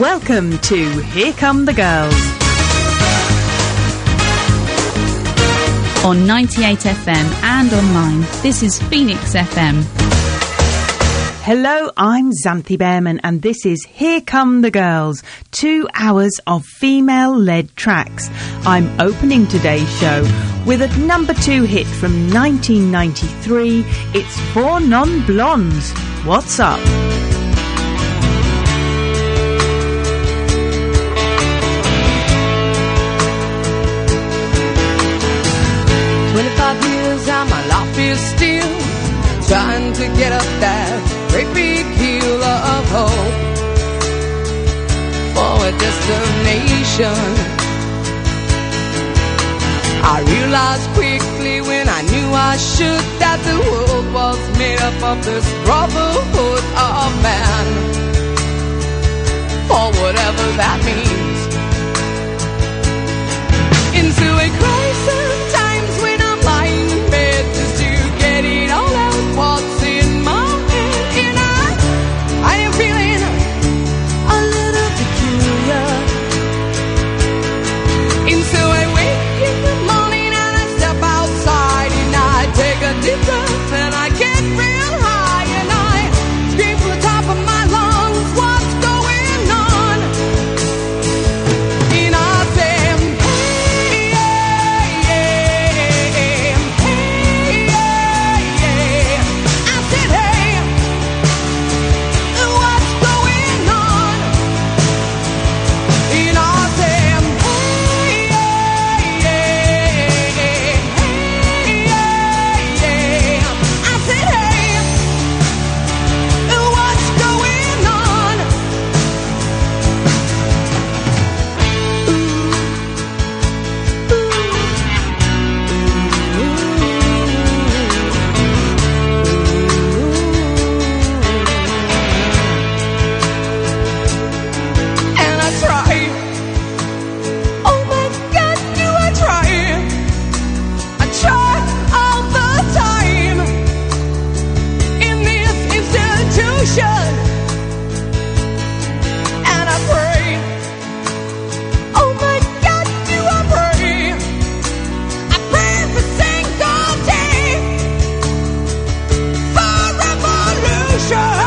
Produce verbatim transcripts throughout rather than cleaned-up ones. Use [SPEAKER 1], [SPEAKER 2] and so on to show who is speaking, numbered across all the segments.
[SPEAKER 1] Welcome to Here Come the Girls.
[SPEAKER 2] On ninety-eight F M and online, this is Phoenix F M.
[SPEAKER 1] Hello, I'm Xanthi Behrman and this is Here Come the Girls, two hours of female-led tracks. I'm opening today's show with a number two hit from nineteen ninety-three. It's Four Non-Blondes. What's up?
[SPEAKER 3] twenty-five years and my life is still trying to get up that great big hill of hope for a destination. I realized quickly when I knew I should that the world was made up of this brotherhood of man, for whatever that means. Into a crisis times when I'm lying in bed just to get it all out what's in my head. And I, I am feeling a little peculiar. Into a wake in the morning and I step outside and I take a deep breath and I get real high and I scream from the top of my lungs, what's going on? And I say, hey, yeah, yeah, hey, yeah, yeah. I said, hey, what's going on? And I said, hey, yeah, yeah, hey, yeah, yeah. I said, hey, what's going on? And I try. Oh my God, do I try? I try all the time in this institution, and I pray. Oh my God, do I pray? I pray every single day for revolution.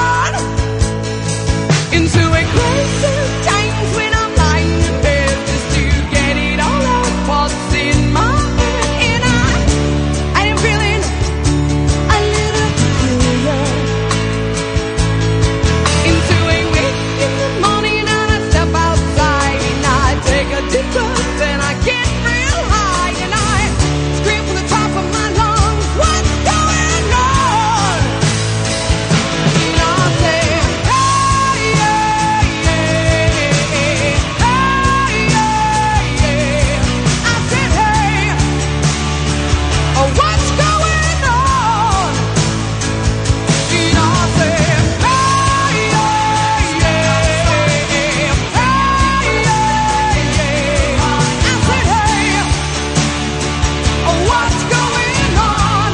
[SPEAKER 3] Into a crisis times when I'm lying in bed just to get it all out what's in my head. And I, I am feeling a little peculiar. Into a wake in the morning and I step outside and I take a deep breath and I get real high and I scream from the top of my lungs, what's going on? And I say, hey, yeah, yeah, hey, yeah, yeah. I said, hey, oh, what's going on? And I said, hey, yeah, yeah, hey, yeah, yeah. I said, hey, oh, what's going on?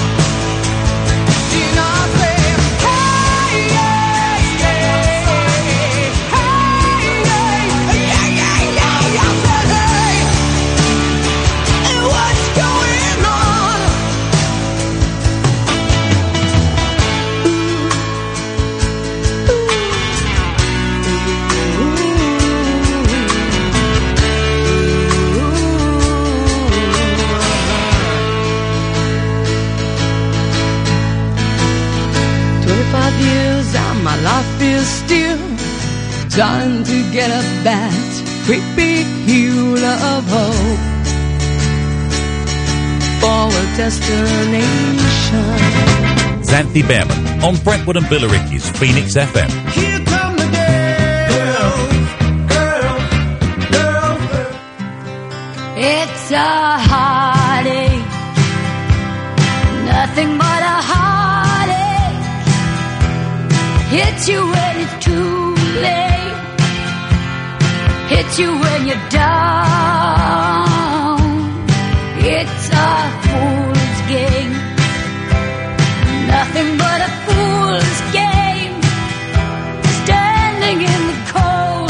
[SPEAKER 3] And I said, hey, yeah, yeah, hey, yeah, yeah, yeah, yeah. I said, hey, what's going on? Twenty-five years and my life is still trying to get up that great big hill of hope for a destination.
[SPEAKER 4] Xanthi Behrman on Brentwood and Billericay's Phoenix F M.
[SPEAKER 3] Here come the girls, girls, girls, girls.
[SPEAKER 5] It's a heartache, nothing but a heartache. Hits you when it's too late, hits you when you're down. It's a fool's game, nothing but a fool's game. Standing in the cold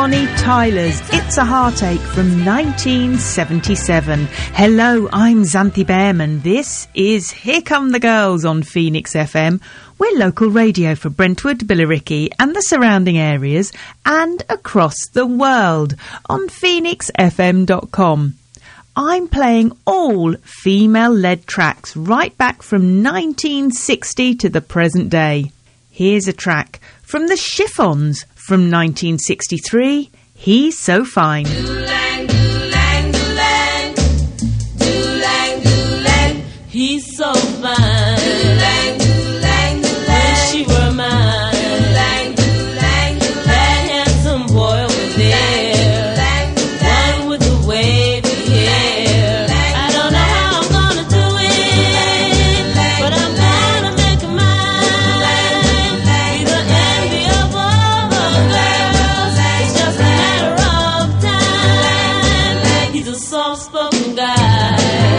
[SPEAKER 1] Bonnie Tyler's It's a Heartache from nineteen seventy-seven. Hello, I'm Xanthi Behrman. This is Here Come the Girls on Phoenix F M. We're local radio for Brentwood, Billericay and the surrounding areas and across the world on phoenix f m dot com. I'm playing all female-led tracks right back from nineteen sixty to the present day. Here's a track from the Chiffons from nineteen sixty-three, He's So Fine.
[SPEAKER 6] Doo-lang, doo-lang, doo-lang. Doo-lang, doo-lang. He's so fine. Doo-lang, doo-lang, doo-lang. Wish she were mine. Doo-lang, doo-lang, doo-lang. That handsome boy over there. One with the wavy hair. I don't know how I'm gonna do it, but I'm gonna make it mine. Be the envy of all the girls. It's just a matter of time. He's a soft-spoken guy.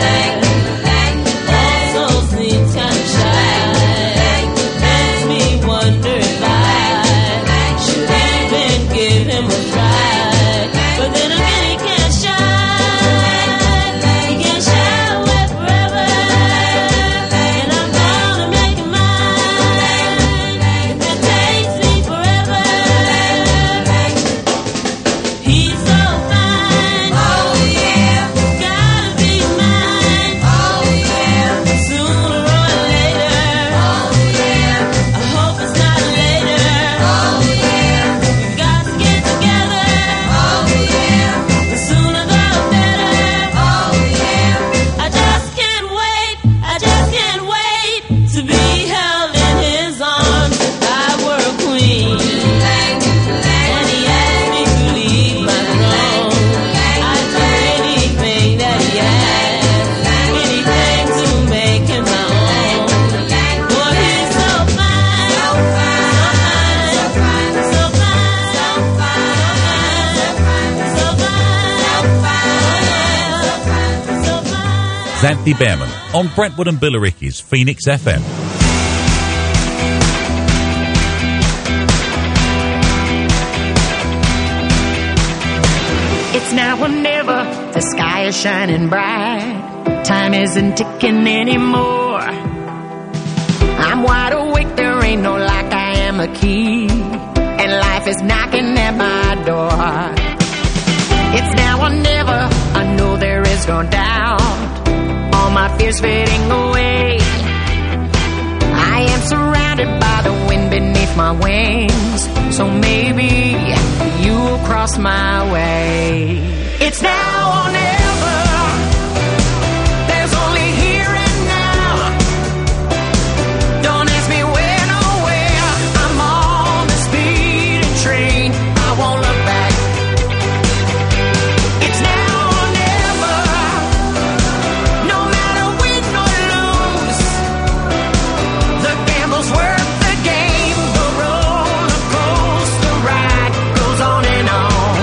[SPEAKER 6] Also seems kind of shy. Makes me wonder if I should even give him a try. But then again, he can't shine. He can't shy away forever. And I'm gonna make him mine. If it takes me forever. He's so fine. Oh yeah. Gotta be mine. Oh yeah. Sooner or later. Oh yeah. I hope it's not later. Oh yeah. We've got to get together. Oh yeah. The sooner the better. Oh yeah. I just can't wait. I just can't wait to be held in his arms. If I were a queen. And he asked me to leave my throne. I'd do anything that he asked. Anything to make him my own. Boy, he's so fine. So fine. So fine. So fine. So fine. So fine.
[SPEAKER 4] Xanthi Behrman on Brentwood and Billericay's Phoenix F M.
[SPEAKER 7] It's now or never, the sky is shining bright. Time isn't ticking anymore. I'm wide awake, there ain't no lock, I am a key. And life is knocking at my door. It's now or never, I know there is no doubt. All my fears fading away. I am surrounded by the wind beneath my wings. So maybe you'll cross my way. It's now or never. There's only here and now. Don't ask me when or where. I'm on the speeding train. I won't look back. It's now or never. No matter win or lose, the gamble's worth the game. The roller coaster ride goes on and on.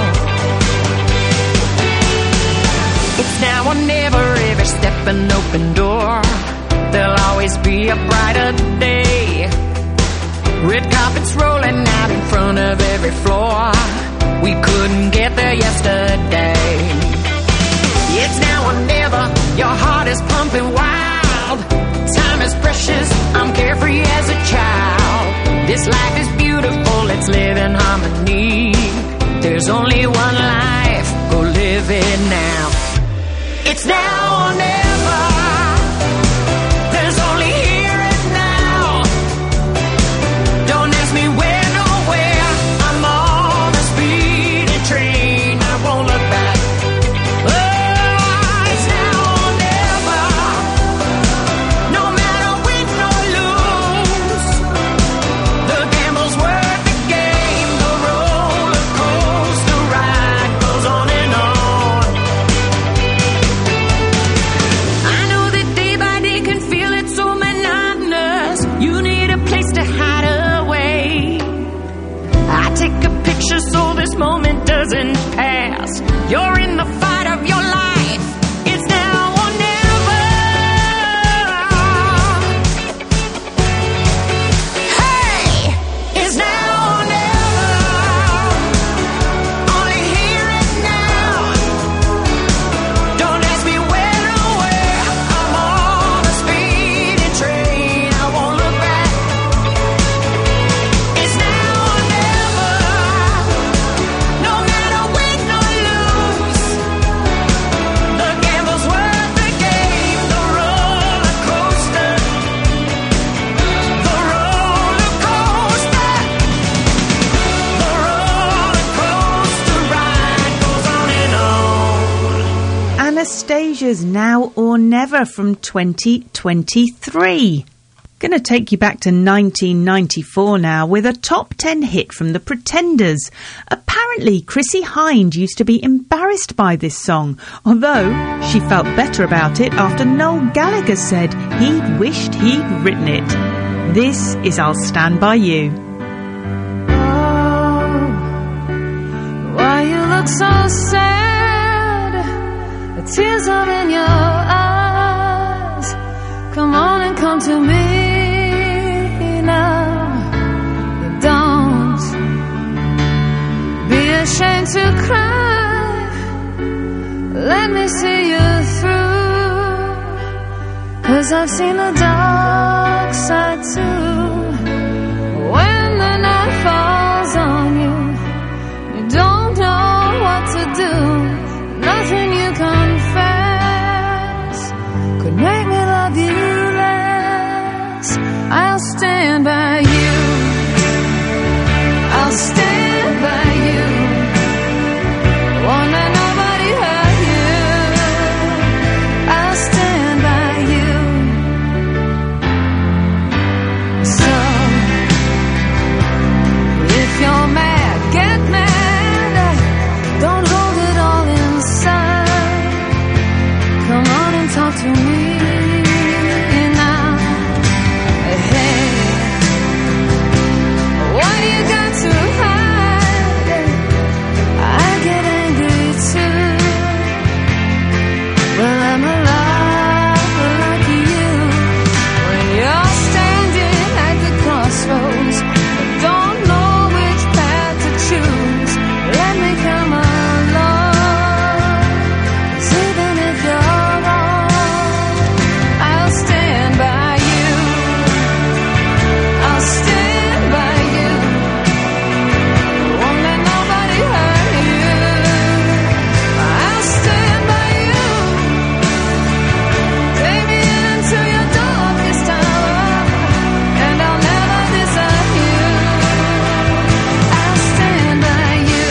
[SPEAKER 7] It's now or never, every step an open door. There'll always be a brighter day. Red carpets rolling out in front of every floor. We couldn't get there yesterday. It's now or never, your heart is pumping wild. Time is precious, I'm carefree as a child. This life is beautiful, let's live in harmony. There's only one life, go live it now. It's now or never. There's only here and now. Don't ask me when or where. I'm on a speeding train. I won't look back. Oh, it's now or never. No matter win or lose, the gamble's worth the game. The roller coaster ride goes on and on.
[SPEAKER 1] Treasures Now or Never from twenty twenty-three. Gonna take you back to nineteen ninety-four now with a top ten hit from the Pretenders. Apparently Chrissie Hynde used to be embarrassed by this song, although she felt better about it after Noel Gallagher said he'd wished he'd written it. This is I'll Stand By You.
[SPEAKER 3] Oh, why you look so sad? The tears are in your eyes. Come on and come to me. Ashamed to cry, let me see you through, 'cause I've seen the dark side too. When the night falls on you, you don't know what to do. Nothing you confess could make me love you less. I'll stand by you, I'll stand by you. Won't let nobody hurt you. I'll stand by you. So, if you're mad, get mad. Don't hold it all inside. Come on and talk to me now. Hey, what you got to hide? I get angry too. Well, I'm alive like you. When you're standing at the crossroads, don't know which path to choose. Let me come along. 'Cause even if you're wrong, I'll stand by you. I'll stand by you. Won't let nobody hurt you. I'll stand by you. Take me into your darkest hour, and I'll never desert you. I'll stand by you.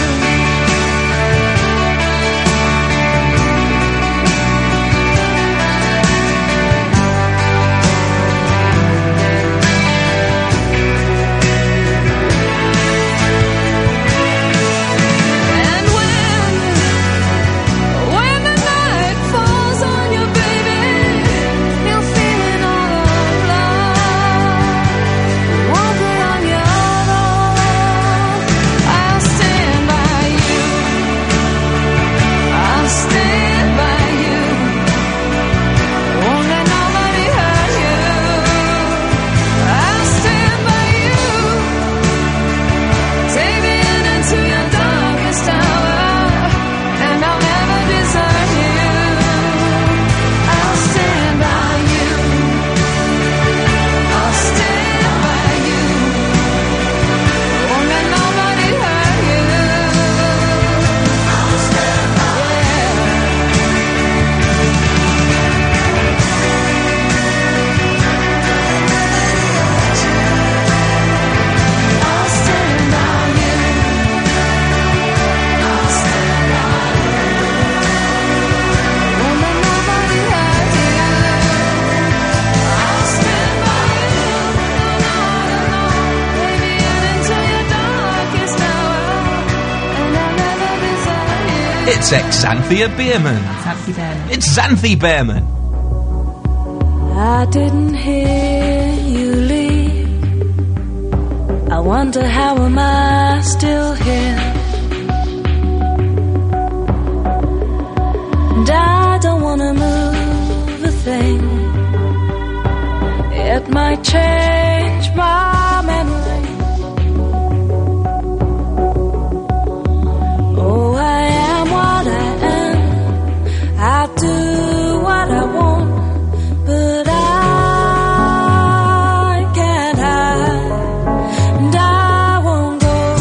[SPEAKER 3] And when, when the night falls on you, baby, you're feeling all alone. Won't be on your own. I'll stand by you. I'll stand by you. Won't let nobody hurt you. I'll stand by you. Take me in into your darkest hour, and I'll never desert you. I'll stand by you. I'll stand by you. Won't let nobody hurt you. I'll stand by you. I'll stand by you. I'll stand by you. Won't let nobody hurt you. I'll stand by you. No, no, no. Take me in into your darkest hour, and I'll never desert you.
[SPEAKER 8] It's Xanthia Bierman.
[SPEAKER 1] Happy then.
[SPEAKER 8] It's Xanthi Behrman.
[SPEAKER 3] I didn't hear you leave. I wonder how am I still here? And I don't wanna move a thing. It might change my memory. Oh, I am what I am. I do what I want, but I can't hide. And I won't go.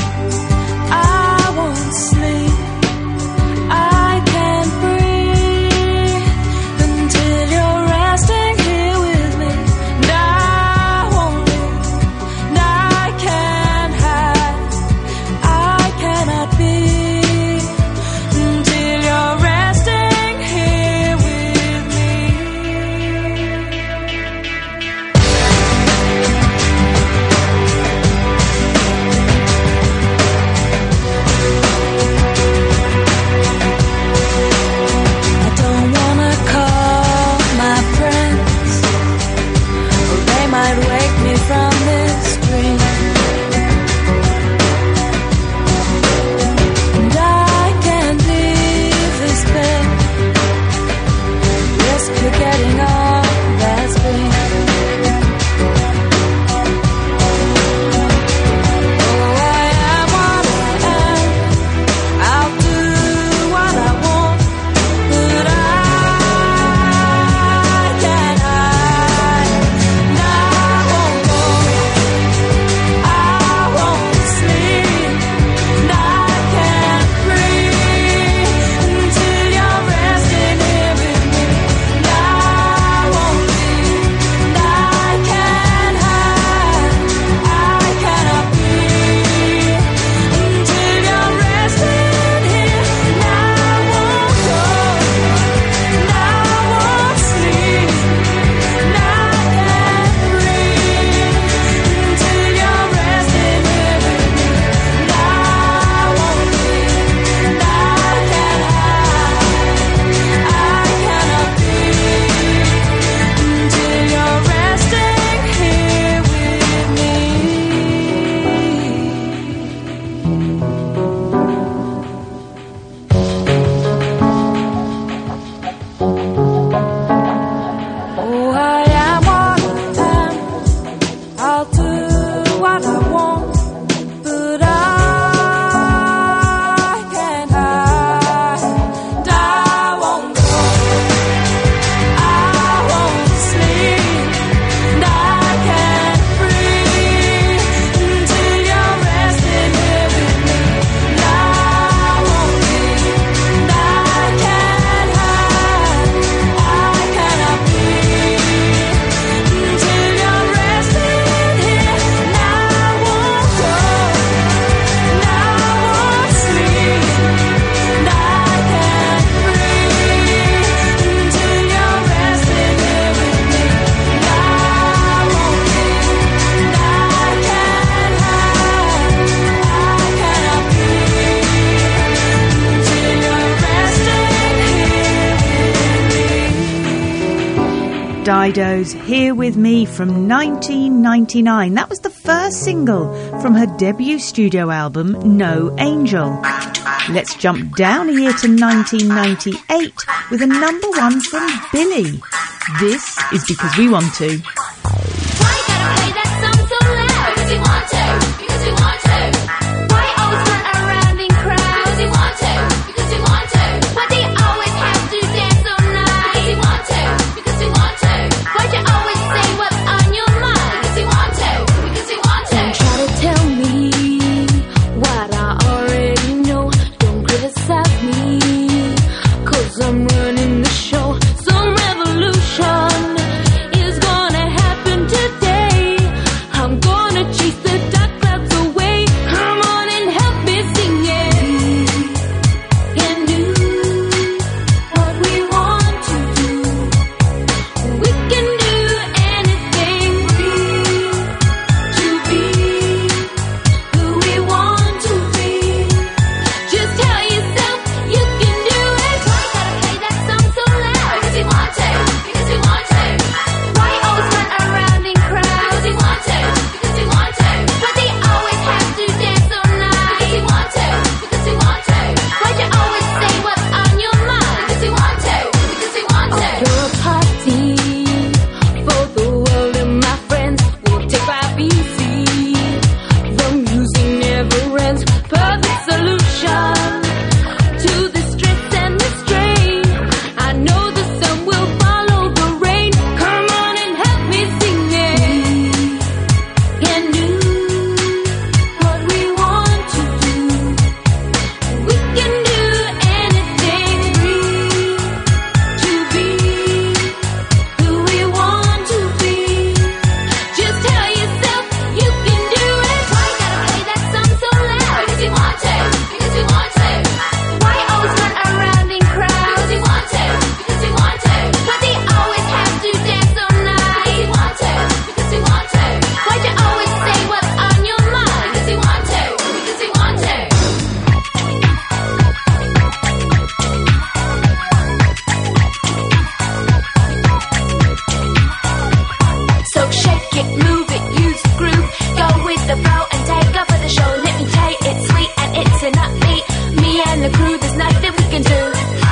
[SPEAKER 3] I won't sleep. I can't breathe until you're resting here with me. And I won't leave.
[SPEAKER 1] Dido's Here With Me from nineteen ninety-nine. That was the first single from her debut studio album, No Angel. Let's jump down a year to nineteen ninety-eight with a number one from Billy. This is Because We Want To.
[SPEAKER 5] Why you gotta play that song so loud? Because you want to, because you want to. Why you always run around in crowds? Because you want to, because you want to. Why do you always have to dance so nice? Because you want to, because you want to. Why'd you always say what's on your mind? Because you want to, because you want to. Don't try to tell me what I already know. Don't criticize me, cause I'm running the show. Some revolution is gonna happen today. I'm gonna chase the dark clouds away. Come on and help me sing it. And do what we want to do. We can do anything to be who we want to be. Just tell yourself you can do it. Why you gotta play that song so loud? Because you want to, because you want to. Why you always run around in crowds? Because you want to, because you want to. Why do you always have to dance so nice? Because you want to, because you want to. Why'd you always say what's on your mind? Because you want to, because you want to. Throw a party for the world and my friends. We'll take five easy. The music never ends. Perfect solution to the stress and the strain. I know the sun will follow the rain. Come on and help me sing it. And do what we want to do. We can do anything to be who we want to be. Just tell yourself you can do it. Why you gotta play that song so loud? Because you want to, because you want to. Why you always run around in crowds? Because you want to, because you want to. Why do you always have to dance so nice? Because you want to, because you want to. Why'd you always say what's on your mind? Because you want to, because you want to. So shake it, move it, use the groove. Go with the flow and take over the show. Let me tell you, it's sweet and it's an upbeat. Me and the crew, there's nothing we can do.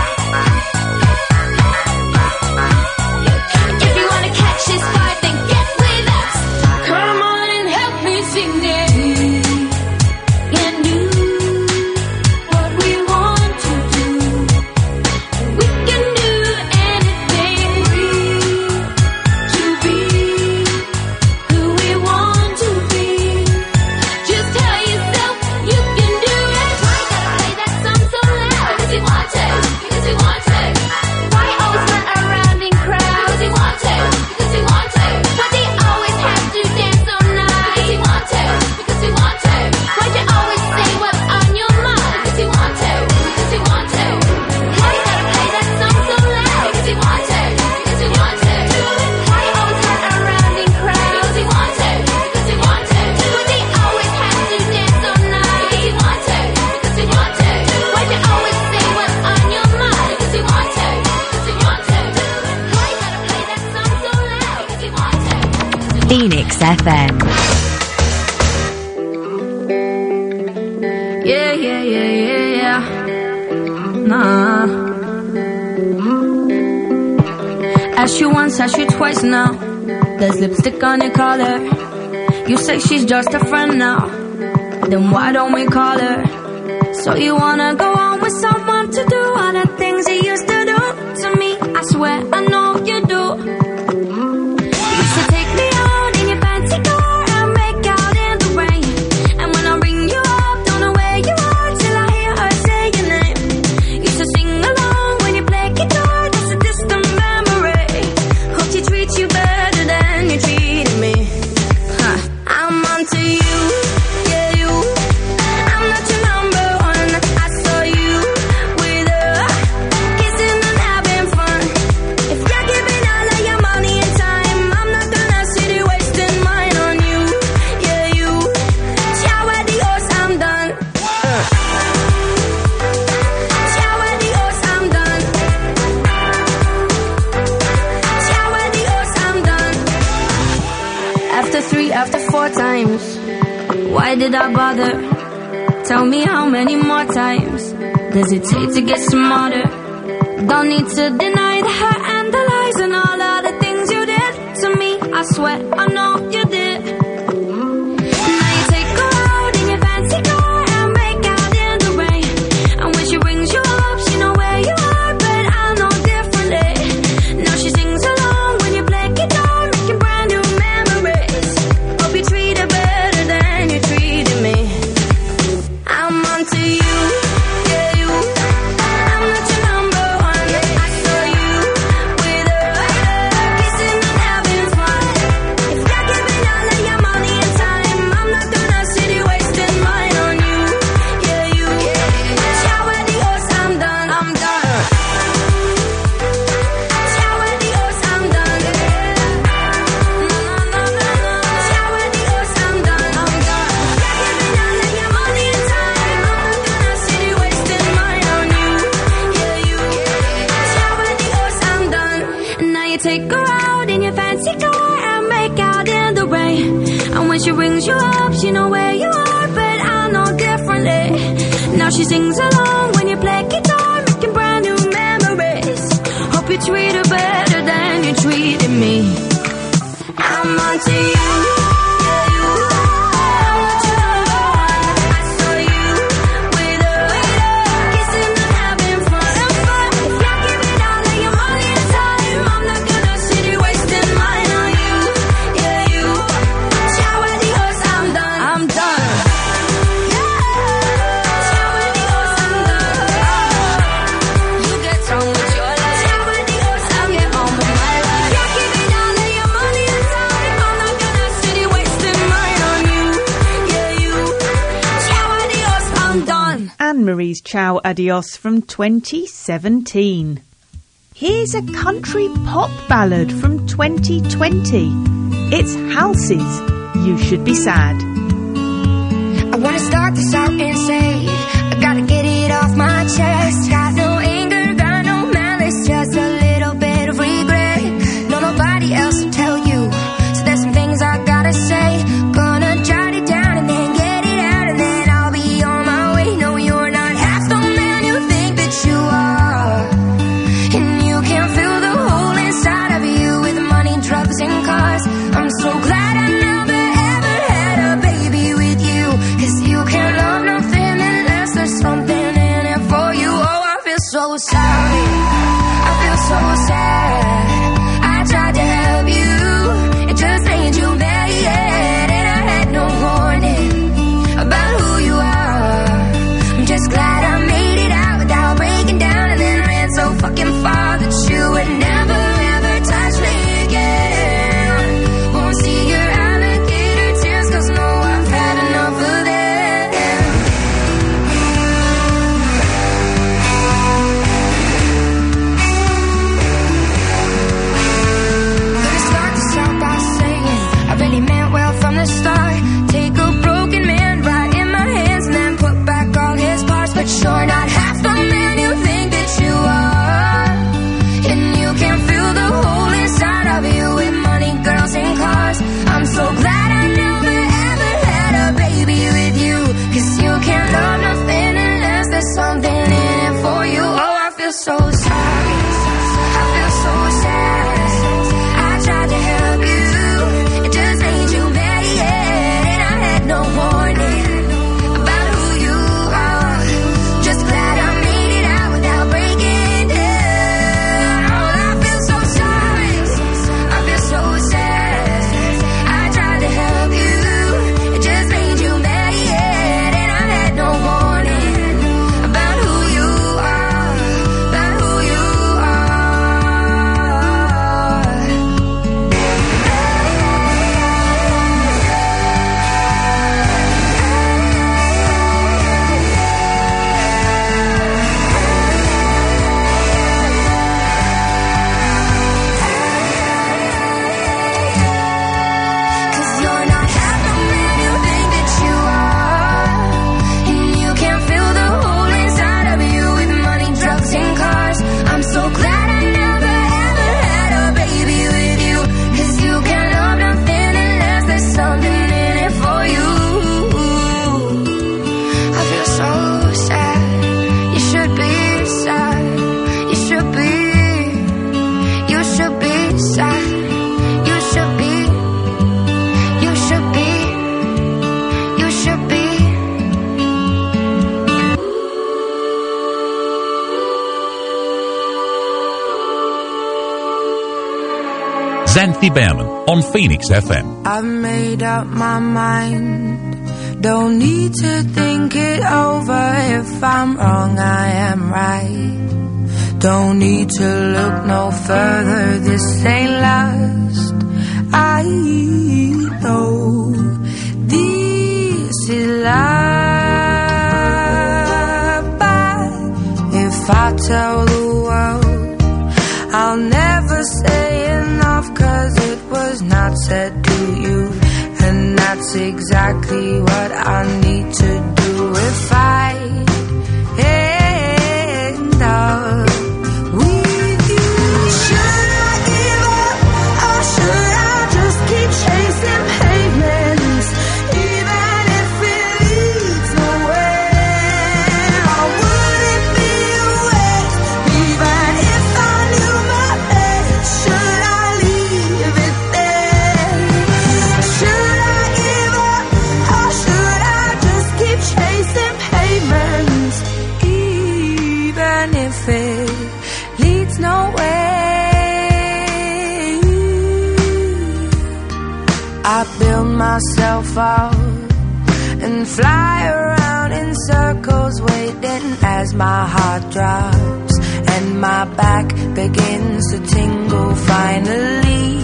[SPEAKER 5] If you wanna catch this vibe, then get with us. Come on and help me sing it. And do what we want to do. We can do anything to be who we want to be. Just tell yourself you can do it. Why you gotta play that song so loud? Because you want to, because you want to. Why you always run around in crowds? Because you want to, because you want to. Why do you always have to dance so nice? Because you want to, because you want to. Why'd you always say what's on your mind? Because you want to, because you want to. Why you gotta play that song so loud? Because you want to, because you want to. Why you always run around in crowds? Because you want to, because you want to. Why do you always have to dance so nice? Because you want to, because you want to. Why'd you always say what's on your mind? Because you want to, because you want to. Why you gotta play that song so loud? Because you want to.
[SPEAKER 9] Phoenix F M.
[SPEAKER 5] Yeah, yeah, yeah, yeah, yeah. Nah. Asked you once, asked you twice now. There's lipstick on your collar. You say she's just a friend now. Then why don't we call her? So you wanna go on with someone to do all the things he used to do to me? I swear I know you do. You should take me out in your fancy car and make out in the rain. And when I ring you up, don't know where you are till I hear her say your name. You should sing along when you play guitar, that's a distant memory. Hope she treats you better than you treated me. Huh. I'm onto you, yeah you. I'm not your number one. I saw you with her, kissing and having fun.
[SPEAKER 9] four times. Why did I bother? Tell me how many more times does it take to get smarter? Don't need to deny the hurt and the lies and all of the things you did to me. I swear I know you did. Now you take her out in your fancy car and make out in the rain. And when she rings you up, she know where you are, but I know differently. Now she sings along when you play guitar, making brand new memories. Hope you treat her better than you treated me. I'm onto you, yeah you. I'm not your number one. I saw you with her, kissing and having fun. If you're giving all of your money and time, I'm not gonna sit here wasting mine on you, yeah you. Ciao adios, I'm done, I'm done. Ciao adios, I'm done. No, no, no, no, no. Ciao adios, I'm done, I'm done. You're giving all of your money and time, I'm not gonna sit here wasting mine on you, yeah you. Ciao adios, I'm done. And now you take her out in your fancy car and make out in the rain. And when she rings you up, she know where you are, but I know differently. Now she sings along when you play guitar, making brand new memories. Hope you treat her better than you treated me. I'm onto you, yeah you. I'm not your number one. I saw you with her, kissing and having fun. If you're giving all of your money and time, I'm not gonna sit here wasting mine on you, yeah you. Ciao adios, I'm done, I'm done. Ciao adios, I'm done. You get on with your life. Ciao adios, I'll get on with my life. If you're giving all of your money and time, I'm not gonna sit here wasting mine on you, yeah you. Ciao adios, I'm done.
[SPEAKER 1] Anne-Marie's Ciao Adios from twenty seventeen. Here's a country pop ballad from twenty twenty. It's Halsey's You Should Be Sad.
[SPEAKER 9] I wanna start this out and say I gotta get it off my chest. Got no anger, got no malice, just a little bit of regret. No, nobody else will tell you, so there's some things I gotta say. Gonna jot it down and then get it out, and then I'll be on my way. No, you're not half the man you think that you are, and you can fill the hole inside of you with money, drugs, and cars. I'm so glad I never ever had a baby with you, 'cause you can love nothing and
[SPEAKER 4] Xanthi Behrman on Phoenix F M.
[SPEAKER 9] I've made up my mind. Don't need to think it over. If I'm wrong, I am right. Don't need to look no further. This ain't last. I know this is love. But if I tell the world, I'll never say enough, 'cause it was not said to you. And that's exactly what I need to do if I end up with you. Should I give up, or should I just keep chasing pavements, even if it leads nowhere? Or would it be a waste, even if I knew my best? Should I leave it there? Should I give up, or should I just keep chasing pavements, even if it leads nowhere? I build myself up and fly around in circles, waiting as my heart drops and my back begins to tingle. Finally,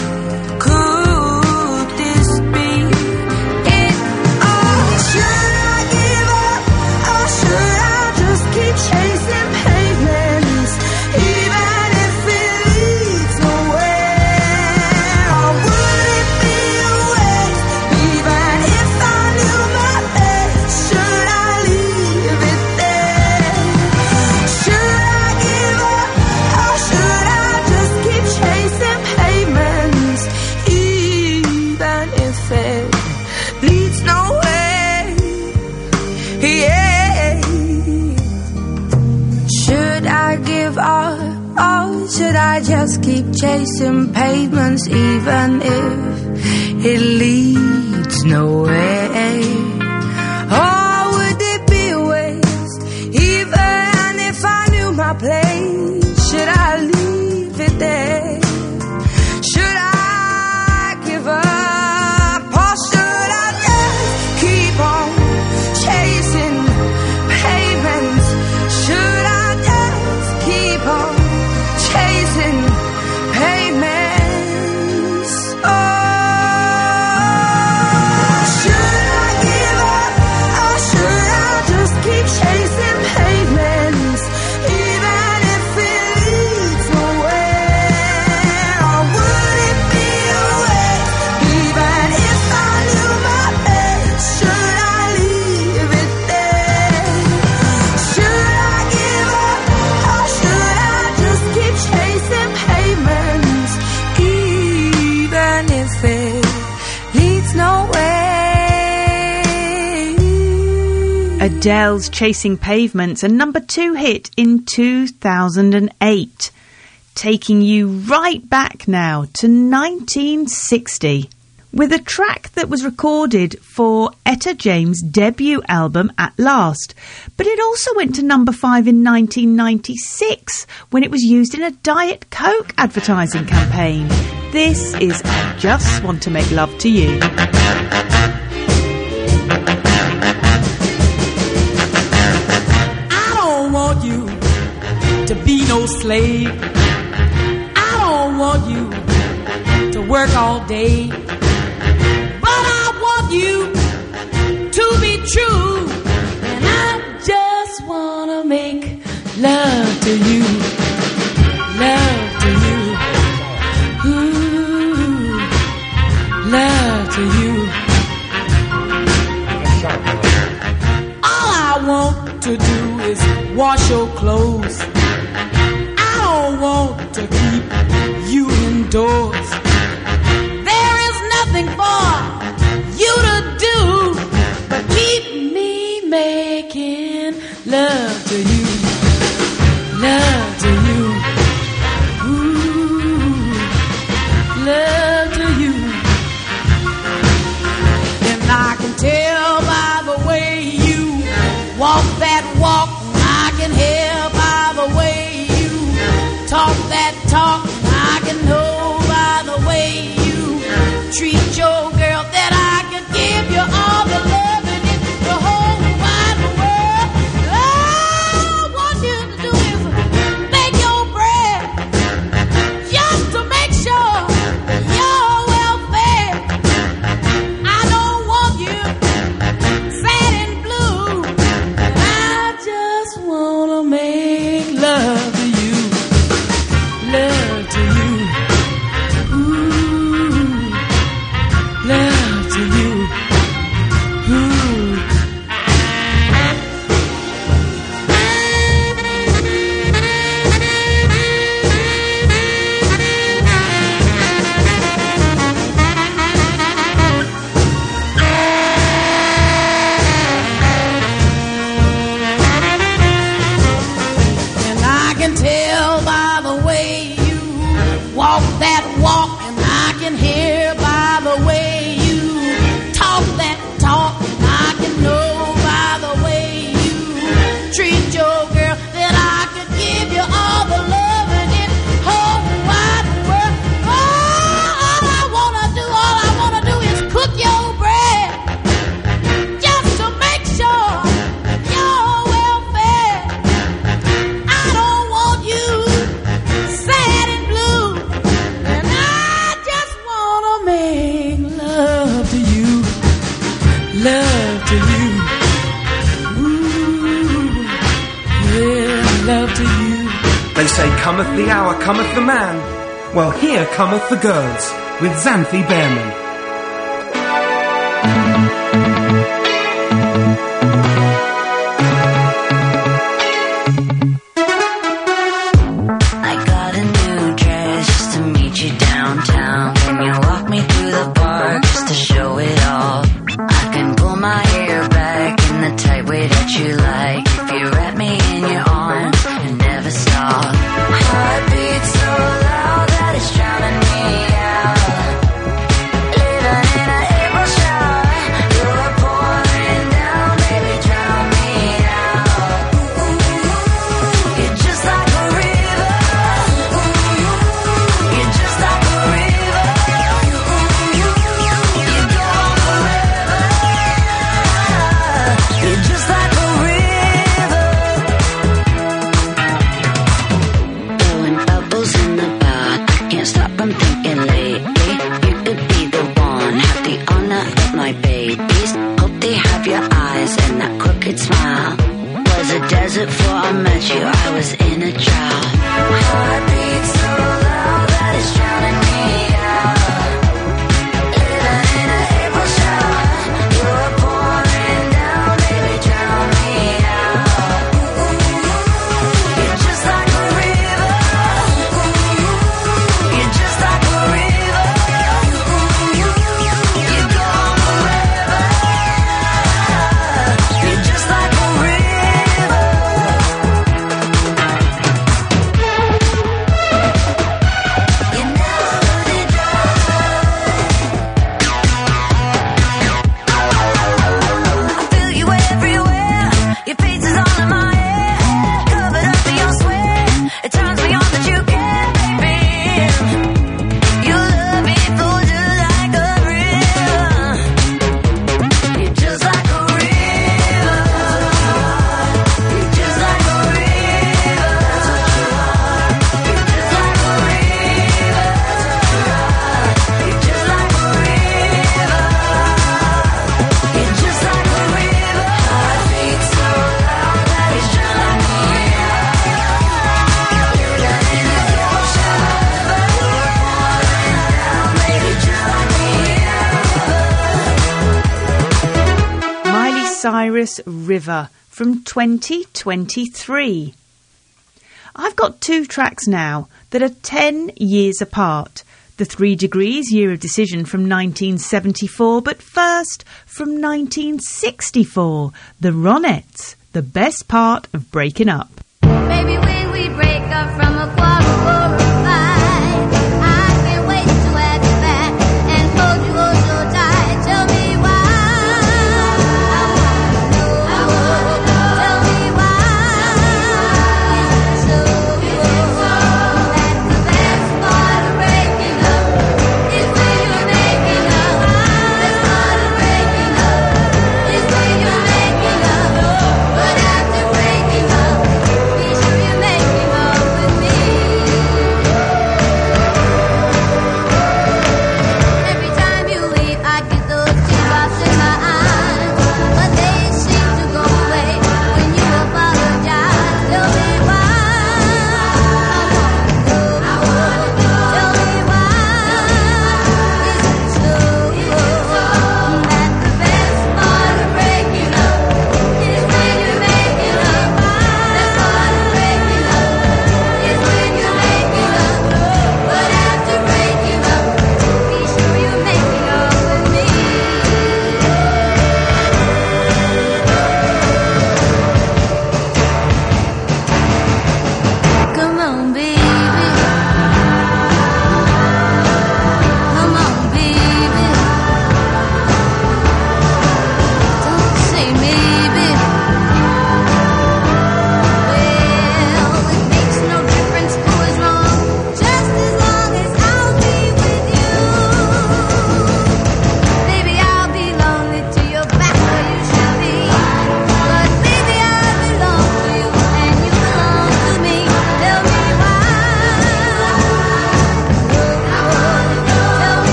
[SPEAKER 9] could this be it? Oh, should I give up, or should I just keep chasing pavements, even if it leads nowhere? Or would it be a waste, even if I knew my best? Should I leave it there? Should I give up, or should I just keep chasing pavements, even if it leads nowhere? Yeah. Should I give up, or should I just keep chasing pavements, even if it leads nowhere? Or would it be a waste, even if I knew my place? Should I leave it there? Should I give up, or should I just keep on chasing pavements? Should I just keep on chasing pavements? Oh, should I give up, or should I just keep chasing pavements, even if it leads nowhere? Or would it be a waste, even if I knew my best? Should I leave it there? Should I give up, or should I just keep chasing pavements, even if it leads nowhere?
[SPEAKER 1] Adele's Chasing Pavements, a number two hit in two thousand eight, taking you right back now to nineteen sixty with a track that was recorded for Etta James' debut album At Last, but it also went to number five in nineteen ninety-six when it was used in a Diet Coke advertising campaign. This is I Just Want to Make Love to You.
[SPEAKER 6] I don't want you to be no slave. I don't want you to work all day. But I want you to be true. And I just want to make love to you. Love to you. Ooh, love to you. All I want to do is wash your clothes. I don't want to keep you indoors. There is nothing for you to do but keep me making love to you. Love to you. Ooh, love to you. And I can tell by the way you walk that walk. I can hear by the way you talk that talk. I can know by
[SPEAKER 3] treat your girl that I could give you all the love in the whole wide world. All I want you to do is bake your bread just to make sure you're well fed. I don't want you sad and blue. I just wanna make love to you, love to you. Ooh, love to you. Ooh. And I can tell by the way you walk that walk, and I can hear by the way you talk that talk, and I can know by the way you treat your girl that I could give you all the love in this whole wide world. Oh, all I wanna do, all I wanna do is cook your bread just to make sure you're well fed. I don't want you sad and blue, and I just wanna make love to you, love to you. Ooh, yeah, love to you.
[SPEAKER 8] They say, cometh the hour, cometh the man. Well, here cometh the girls with Xanthi Behrman.
[SPEAKER 10] I got a new dress just to meet you downtown. Can you walk me through the park just to show it all? I can pull my hair back in the tight way that you like. If you wrap me in your arms and never stop. Heartbeat so loud that it's drowning me out. Living in an April shower, you're pouring down, baby, drown me out. You're just like a river. You're just like a river. You go on forever. You're just like a river. Blowing bubbles in the bath. I can't stop from thinking lately. You could be the one, have the honor of my babies. Hope they have your eyes and that crooked smile. Was a desert before I met you, I was in a drought. Heartbeat so loud that it's drowning me out. Living in an April shower, you're pouring down, baby, drown me out. You're just like a river. You're just like a river. You go on forever. You're just like a river. You never really dry. I feel you everywhere. Your face is all in my hair, covered up in your sweat. It turns me on that you care, baby. Your love me flows just like a river. You're just like a river. You're just like a river. You're just like a river. You're just like a river. You're just like a river. Heartbeat so loud that it's drowning me out. Living in a April shower, you're pouring down, baby, drown me out.
[SPEAKER 1] Miley Cyrus River from twenty twenty-three. I've got two tracks now that are ten years apart. The Three Degrees Year of Decision from nineteen seventy-four, but first from nineteen sixty-four, The Ronettes, The Best Part of Breaking Up.
[SPEAKER 5] Baby, when we break up from a quarter or a five, I can't wait to have you back and hold you oh so tight. Tell me why. Tell me why. So that's the best part of breaking up is when you're making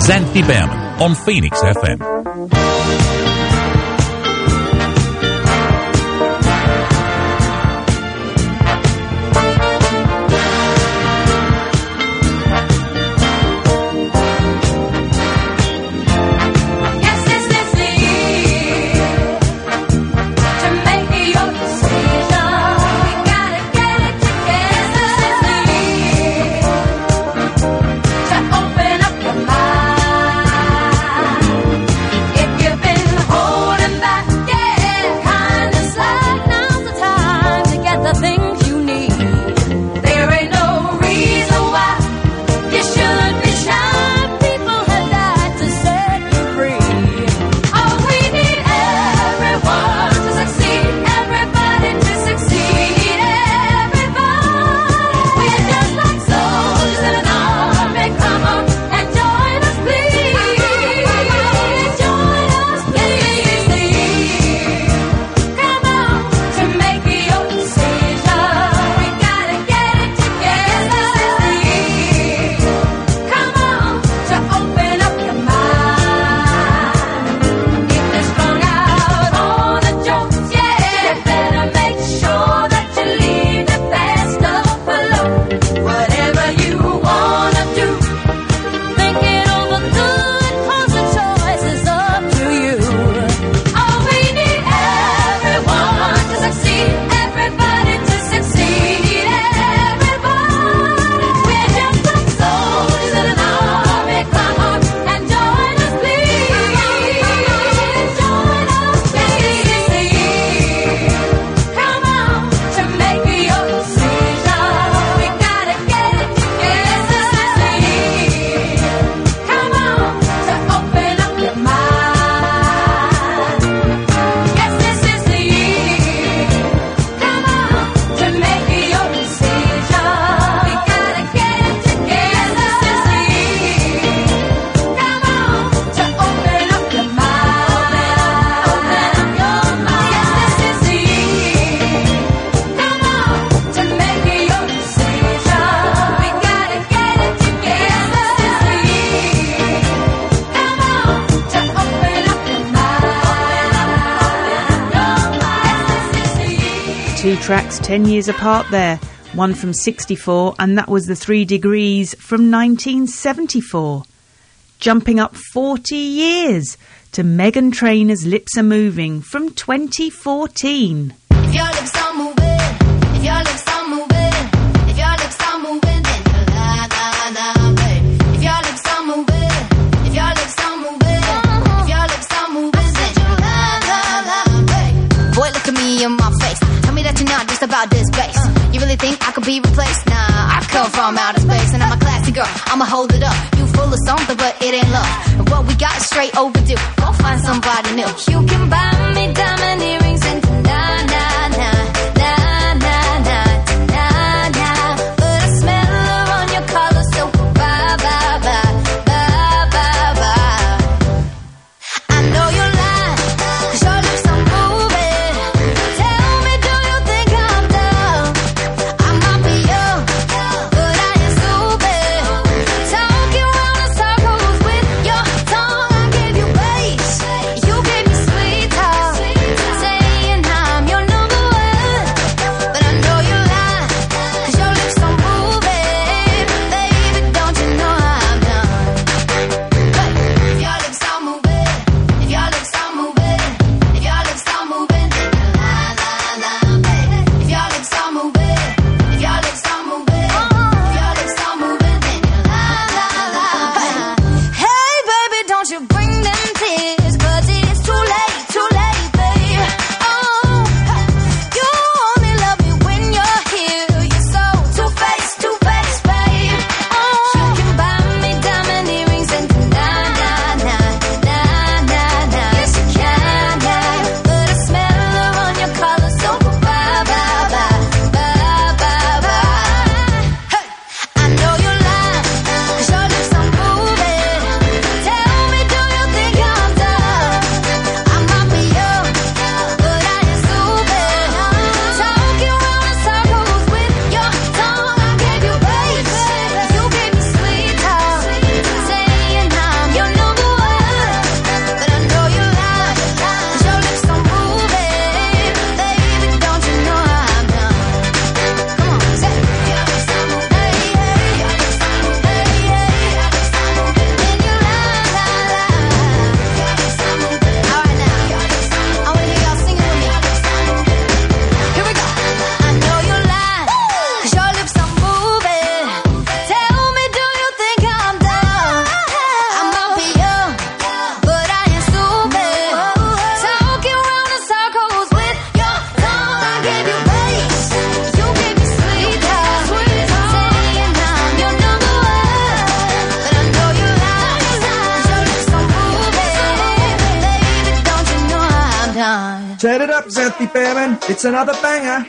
[SPEAKER 4] Xanthi Behrman on Phoenix F M.
[SPEAKER 10] Open up your mind. If you've been
[SPEAKER 1] Two tracks ten years apart there. One from sixty-four, and that was The Three Degrees from nineteen seventy-four. Jumping up forty years to Meghan Trainor's Lips Are Moving from twenty fourteen.
[SPEAKER 10] If your lips are moving, if your lips are moving, if your lips are moving, then you're la la la, babe. If your lips are moving, if your lips are moving, if your lips are moving, then you're la la la, babe. Boy, look at me in my face. Tell me that you're not just about this bass. You really think I could be replaced? Nah, I come from outer space and I'm a classy girl. I'ma hold it up. You full of something, but it ain't love. And what we got is straight overdue. Go find somebody new. You can buy me diamond earrings and na na na na na na na na. But I smell her on your collar, so bye bye bye bye bye bye. I know you're lying, 'cause your lips are moving. Tell me, do you think I'm dumb? I might be young, but I ain't stupid. Talking round in circles with your tongue. I give you bass, you give me sweet talk.
[SPEAKER 8] Turn it up, Xanthi Behrman. It's another banger.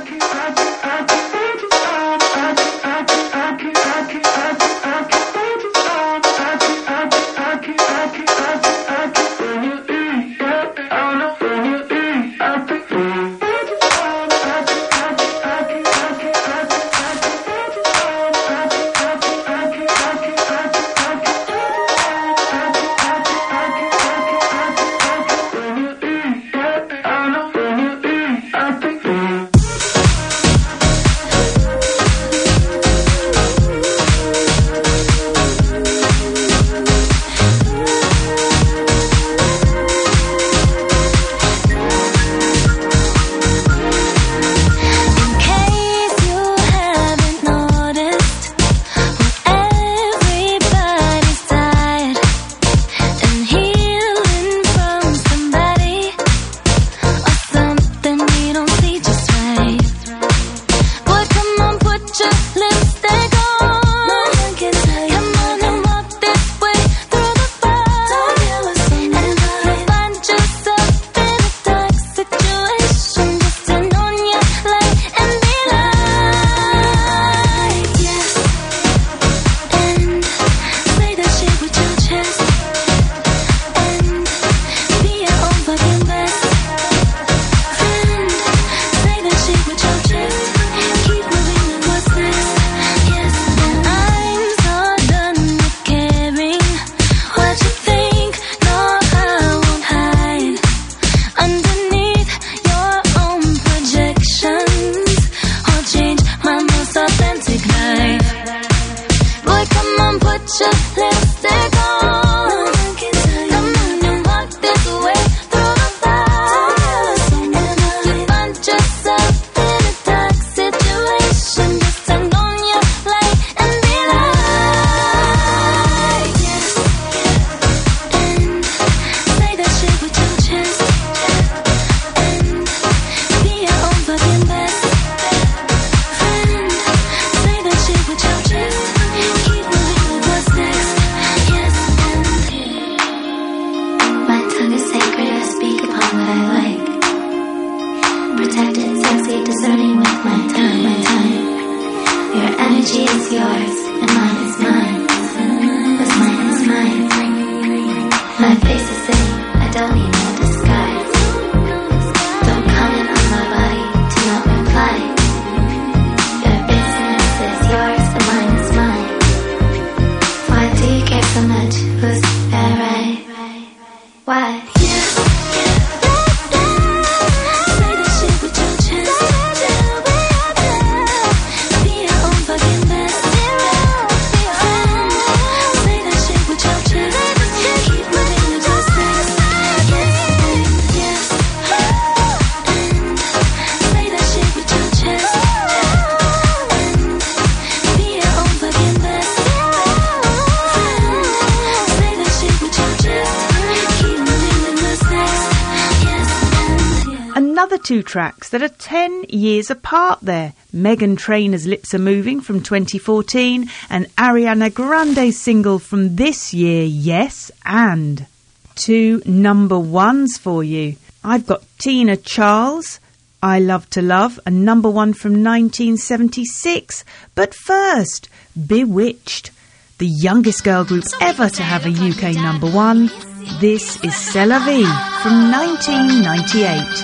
[SPEAKER 1] Two tracks that are ten years apart there. Meghan Trainor's Lips Are Moving from twenty fourteen and Ariana Grande's single from this year, Yes and. Two number ones for you. I've got Tina Charles, I Love to Love, a number one from nineteen seventy-six. But first, Bewitched, the youngest girl group ever to have a U K number one. This is C'est La Vie from nineteen ninety-eight.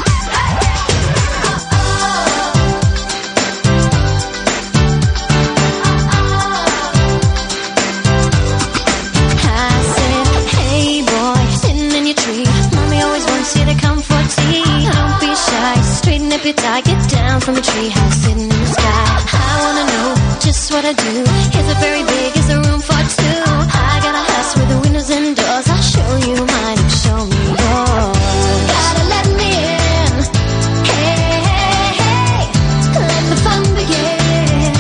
[SPEAKER 11] Straighten up your tie, get down from a treehouse sitting in the sky. I wanna know just what I do. Is it very big? Is there room for two? I got a house with the windows and doors. I'll show you mine, you show me yours. Gotta let me in. Hey, hey, hey, let the fun begin.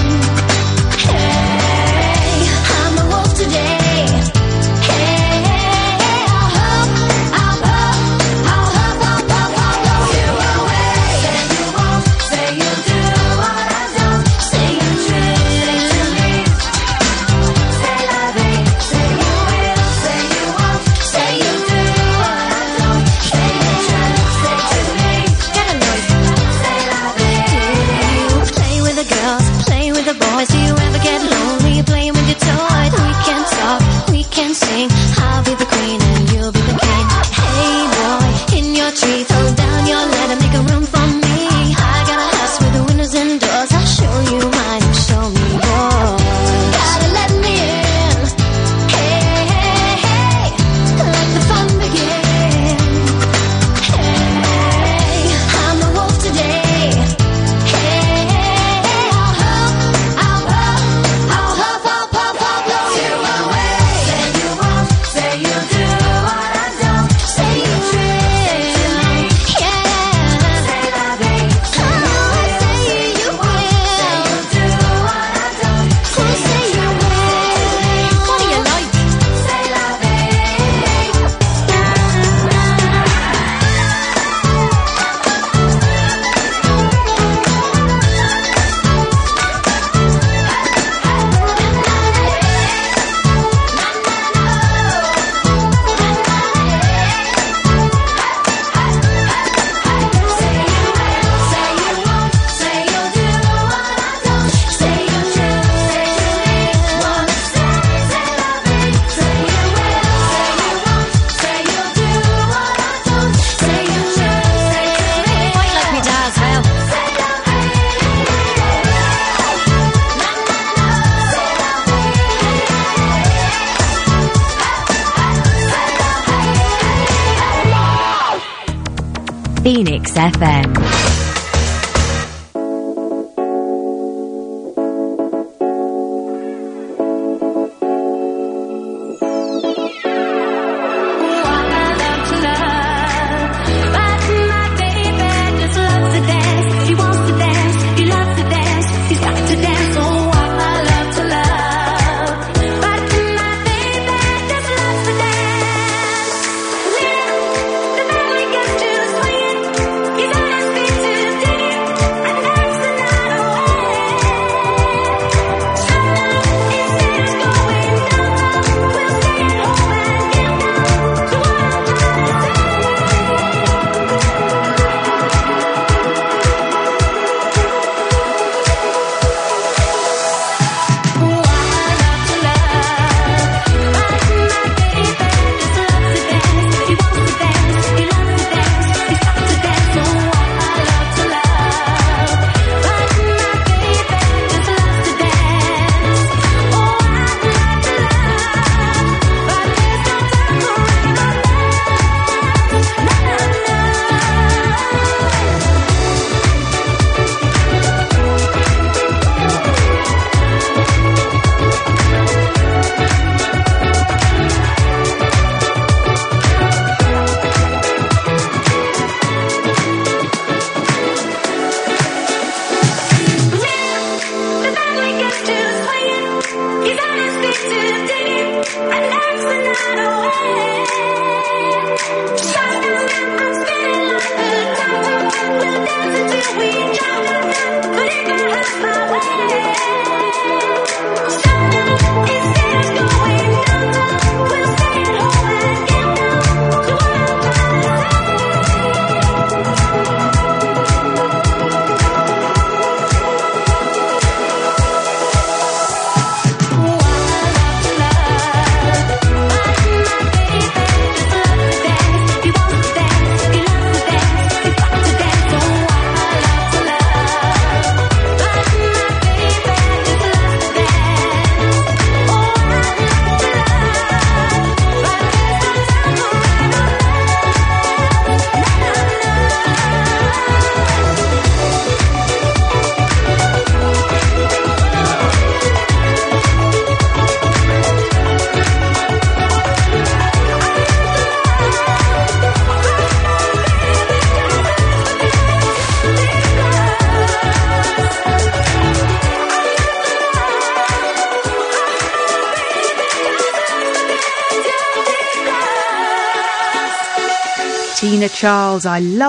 [SPEAKER 11] Hey, I'm the wolf today. Hey, hey, hey, I'll hop, I'll hop, I'll hop, I'll hop, I'll hop you away. Say you won't, say you'll do what I don't. Say you're true to me. sing. I'll be the queen and you'll be the king. Hey boy, in your tree, throw down your ladder, make a room for me. I got a house with the windows and doors. I'll show you mine, you show me yours. Gotta let me in. Hey, hey, hey, let the fun begin. Hey, I'm the wolf today. Hey, hey, hey, I'll huff, I'll huff, I'll huff, I'll puff, I'll blow you away. Say you won't, say you'll do what I don't. Say you will, yeah. Say la vie, come on, say you will. Say you'll do what I don't. Say you will. What do you like? Say la vie.
[SPEAKER 12] Phoenix F M.
[SPEAKER 1] Tina Charles, I love